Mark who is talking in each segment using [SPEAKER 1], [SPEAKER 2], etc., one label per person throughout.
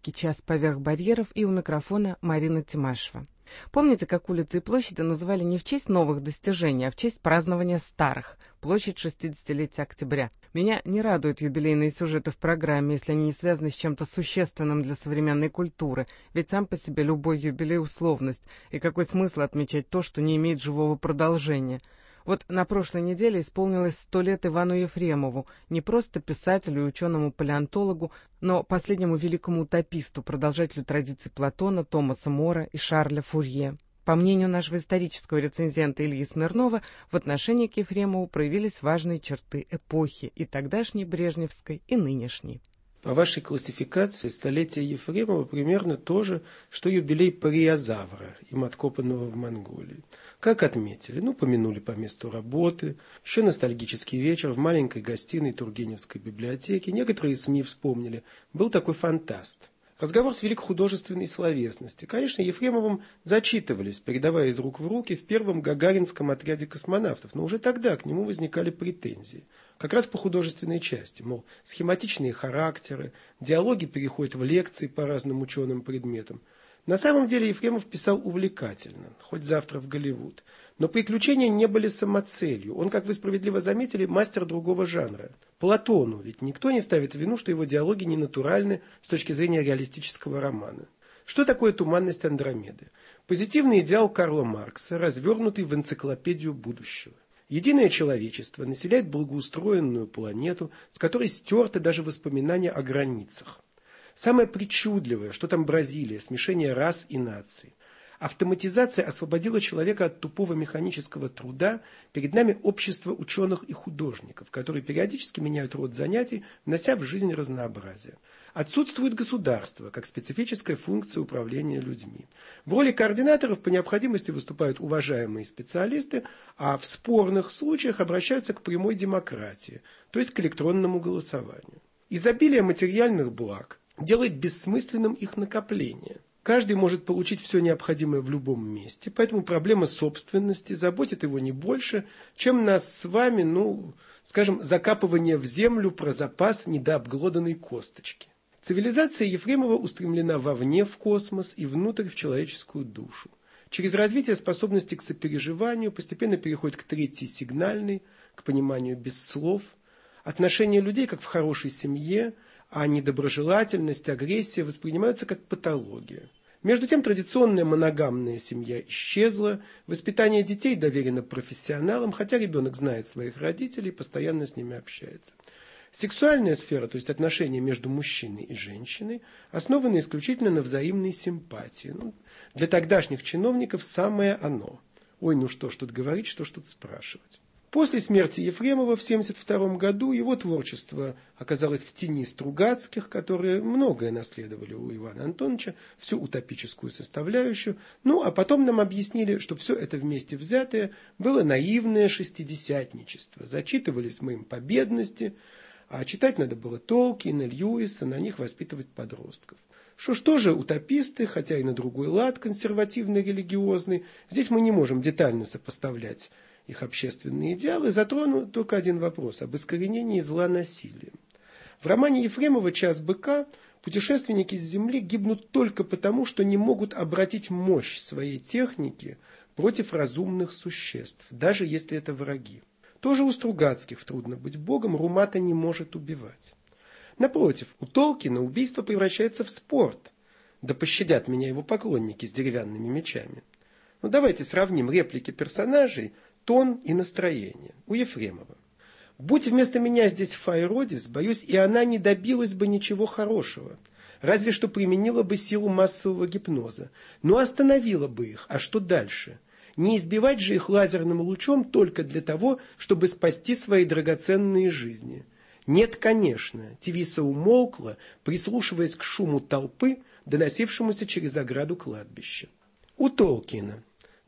[SPEAKER 1] Исторический час поверх барьеров, и у микрофона Марина Тимашева. Помните, как улицы и площади называли не в честь новых достижений, а в честь празднования старых? Площадь 60-летия октября. Меня не радуют юбилейные сюжеты в программе, если они не связаны с чем-то существенным для современной культуры. Ведь сам по себе любой юбилей — условность. И какой смысл отмечать то, что не имеет живого продолжения? Вот на прошлой неделе исполнилось 100 лет Ивану Ефремову, не просто писателю и ученому-палеонтологу, но последнему великому утописту, продолжателю традиций Платона, Томаса Мора и Шарля Фурье. По мнению нашего исторического рецензента Ильи Смирнова, в отношении к Ефремову проявились важные черты эпохи, и тогдашней брежневской, и нынешней.
[SPEAKER 2] По вашей классификации, столетие Ефремова примерно то же, что юбилей париозавра, им откопанного в Монголии. Как отметили? Помянули по месту работы, еще ностальгический вечер в маленькой гостиной Тургеневской библиотеки. Некоторые СМИ вспомнили, был такой фантаст. Разговор свели к художественной словесности. Конечно, Ефремовым зачитывались, передавая из рук в руки, в первом гагаринском отряде космонавтов, но уже тогда к нему возникали претензии. Как раз по художественной части, мол, схематичные характеры, диалоги переходят в лекции по разным ученым предметам. На самом деле Ефремов писал увлекательно, хоть завтра в Голливуд. Но приключения не были самоцелью. Он, как вы справедливо заметили, мастер другого жанра. Платону ведь никто не ставит в вину, что его диалоги не натуральны с точки зрения реалистического романа. Что такое «Туманность Андромеды»? Позитивный идеал Карла Маркса, развернутый в энциклопедию будущего. Единое человечество населяет благоустроенную планету, с которой стерты даже воспоминания о границах. Самое причудливое, что там Бразилия, смешение рас и наций. Автоматизация освободила человека от тупого механического труда, перед нами общество ученых и художников, которые периодически меняют род занятий, внося в жизнь разнообразие. Отсутствует государство, как специфическая функция управления людьми. В роли координаторов по необходимости выступают уважаемые специалисты, а в спорных случаях обращаются к прямой демократии, то есть к электронному голосованию. Изобилие материальных благ делает бессмысленным их накопление. Каждый может получить все необходимое в любом месте, поэтому проблема собственности заботит его не больше, чем нас с вами, закапывание в землю про запас недообглоданной косточки. Цивилизация Ефремова устремлена вовне в космос и внутрь в человеческую душу. Через развитие способности к сопереживанию постепенно переходит к третьей сигнальной, к пониманию без слов. Отношения людей, как в хорошей семье, а недоброжелательность, агрессия воспринимаются как патология. Между тем традиционная моногамная семья исчезла, воспитание детей доверено профессионалам, хотя ребенок знает своих родителей и постоянно с ними общается. Сексуальная сфера, то есть отношения между мужчиной и женщиной, основаны исключительно на взаимной симпатии. Для тогдашних чиновников самое оно. Ой, что ж тут говорить, что ж тут спрашивать. После смерти Ефремова в 1972 году его творчество оказалось в тени Стругацких, которые многое наследовали у Ивана Антоновича, всю утопическую составляющую. А потом нам объяснили, что все это вместе взятое было наивное шестидесятничество. Зачитывались мы им по бедности, а читать надо было Толкиена, Льюиса, на них воспитывать подростков. Что же утописты, хотя и на другой лад, консервативно-религиозный, здесь мы не можем детально сопоставлять их общественные идеалы, затрону только один вопрос об искоренении зла насилием. В романе Ефремова «Час быка» путешественники с Земли гибнут только потому, что не могут обратить мощь своей техники против разумных существ, даже если это враги. Тоже у Стругацких в «Трудно быть Богом» Румата не может убивать. Напротив, у Толкина убийство превращается в спорт. Да пощадят меня его поклонники с деревянными мечами. Давайте сравним реплики персонажей, тон и настроение. У Ефремова. Будь вместо меня здесь Файродис, боюсь, и она не добилась бы ничего хорошего. Разве что применила бы силу массового гипноза. Но остановила бы их. А что дальше? Не избивать же их лазерным лучом только для того, чтобы спасти свои драгоценные жизни. Нет, конечно. Тевиса умолкла, прислушиваясь к шуму толпы, доносившемуся через ограду кладбища. У Толкина.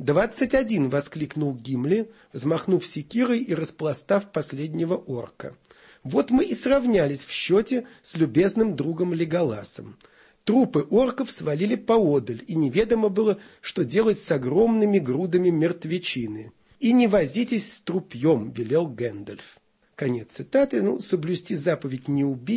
[SPEAKER 2] 21, воскликнул Гимли, взмахнув секирой и распластав последнего орка. Вот мы и сравнялись в счете с любезным другом Леголасом. Трупы орков свалили поодаль, и неведомо было, что делать с огромными грудами мертвечины. «И не возитесь с трупьем», — велел Гэндальф. Конец цитаты. Соблюсти заповедь «не убий»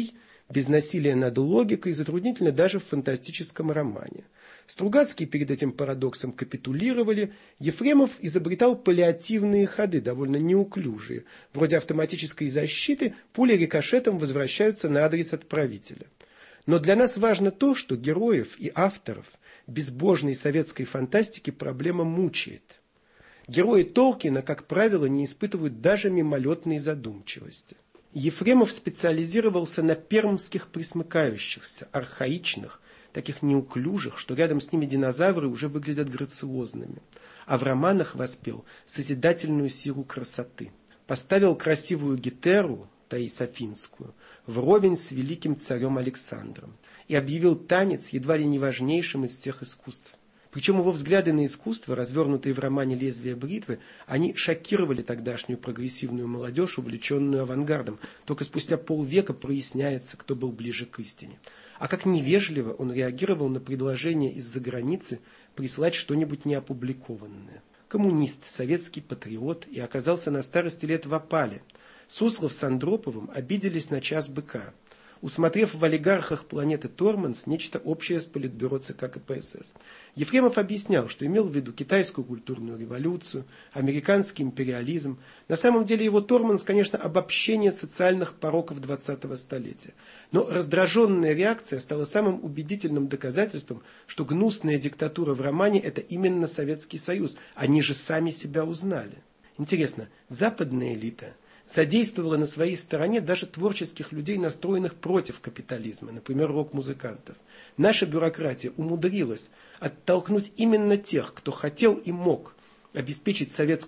[SPEAKER 2] без насилия над логикой затруднительно даже в фантастическом романе. Стругацкий перед этим парадоксом капитулировали, Ефремов изобретал паллиативные ходы, довольно неуклюжие. Вроде автоматической защиты пули рикошетом возвращаются на адрес отправителя. Но для нас важно то, что героев и авторов безбожной советской фантастики проблема мучает. Герои Толкина, как правило, не испытывают даже мимолетной задумчивости. Ефремов специализировался на пермских пресмыкающихся, архаичных, таких неуклюжих, что рядом с ними динозавры уже выглядят грациозными. А в романах воспел созидательную силу красоты. Поставил красивую Гетеру, Таис Афинскую, вровень с великим царем Александром и объявил танец едва ли не важнейшим из всех искусств. Причем его взгляды на искусство, развернутые в романе «Лезвие бритвы», они шокировали тогдашнюю прогрессивную молодежь, увлеченную авангардом. Только спустя полвека проясняется, кто был ближе к истине. А как невежливо он реагировал на предложение из-за границы прислать что-нибудь неопубликованное. Коммунист, советский патриот и оказался на старости лет в опале. Суслов с Андроповым обиделись на час быка, усмотрев в олигархах планеты Торманс нечто общее с политбюро ЦК КПСС. Ефремов объяснял, что имел в виду китайскую культурную революцию, американский империализм. На самом деле его Торманс, конечно, обобщение социальных пороков 20-го столетия. Но раздраженная реакция стала самым убедительным доказательством, что гнусная диктатура в романе – это именно Советский Союз. Они же сами себя узнали. Интересно, западная элита содействовала на своей стороне даже творческих людей, настроенных против капитализма, например, рок-музыкантов. Наша бюрократия умудрилась оттолкнуть именно тех, кто хотел и мог обеспечить советскому